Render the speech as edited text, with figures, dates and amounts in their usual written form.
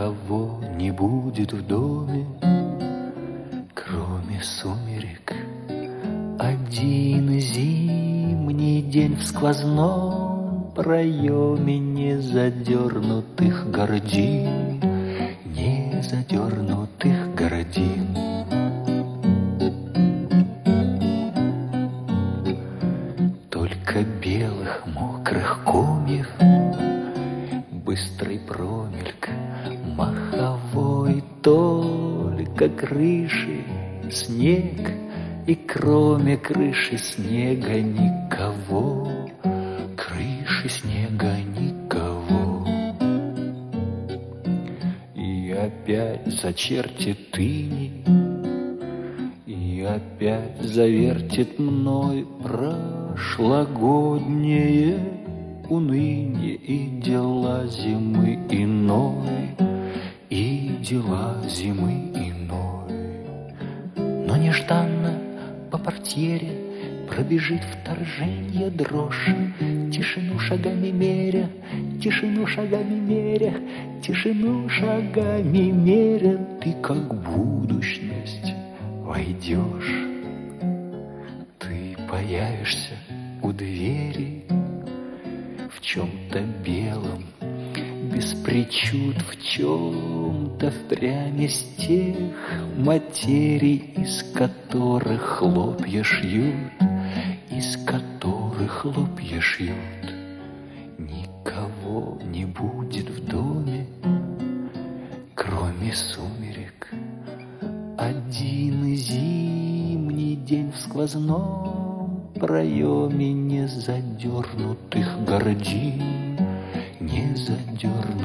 никого не будет в доме, кроме сумерек. Один зимний день в сквозном проеме незадернутых гордин, незадернутых гордин. Только белых мокрых комьев, быстрый промельк маховой, только крыши, снег, и кроме крыши снега никого, крыши снега никого. И опять зачертит иней, и опять завертит мной прошлогоднее уныние и дела зимы иной, и дела зимы иной. Но нежданно по портьере пробежит вторженье дрожь, тишину шагами меря, тишину шагами меря, тишину шагами меря, ты как будущность войдешь. Ты появишься у двери в чем-то белом, без причуд, в чем-то впрямь из тех материй, из которых хлопья шьют, из которых хлопья шьют. Никого не будет в доме, кроме сумерек. Один зимний день в сквозном проеме незадернутых гордин, незадернутых